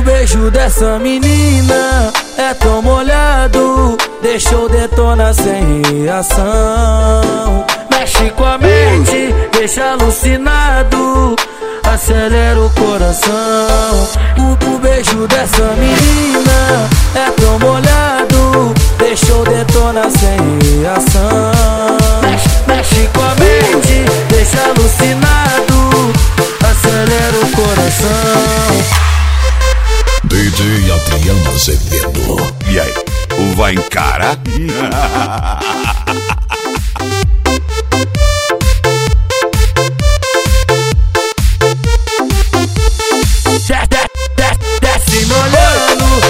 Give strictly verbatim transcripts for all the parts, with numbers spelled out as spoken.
beijo dessa menina é tão molhado, deixou detonar sem reação. Mexe com a mente, deixa alucinado, acelera o coração. O, o beijo dessa menina é tão molhado, deixou detonar sem reação. Mexe, mexe com a mente, deixa alucinado, acelera o coração. D J Adriano Azevedo. E aí, vai encarar? Desce me olhando,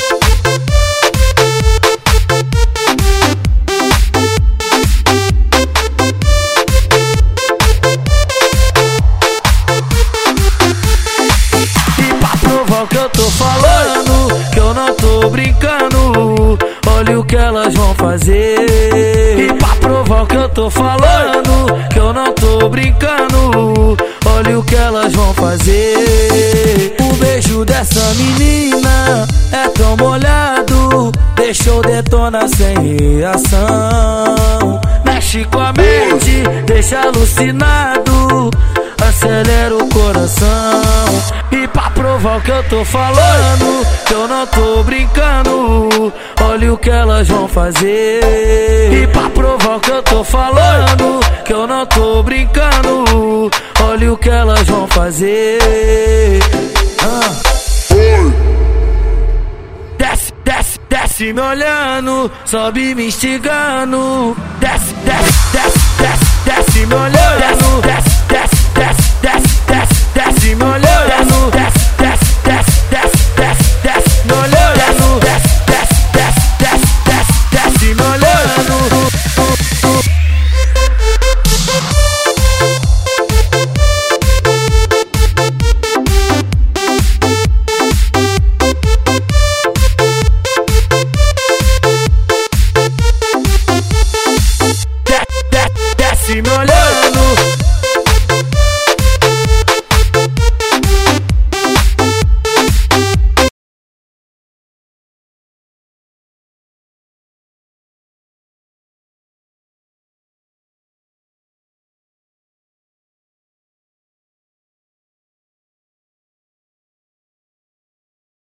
e pra provar o que eu tô falando, que eu não tô brincando, olha o que elas vão fazer. E pra provar o que eu tô falando, que eu não tô brincando, olha o que elas vão fazer. O beijo dessa menina é tão molhado, deixou detonar sem reação. Mexe com a mente, deixa alucinado, acelera o coração. E pra provar o que eu tô falando, que eu não tô brincando, olha o que elas vão fazer. E pra provar o que eu tô falando, que eu não tô brincando, olha o que elas vão fazer. Ah. Desce, desce, desce me olhando, sobe me instigando. Desce, desce, desce, desce, desce me olhando. Desce, desce, desce, desce, desce, desce me olhando.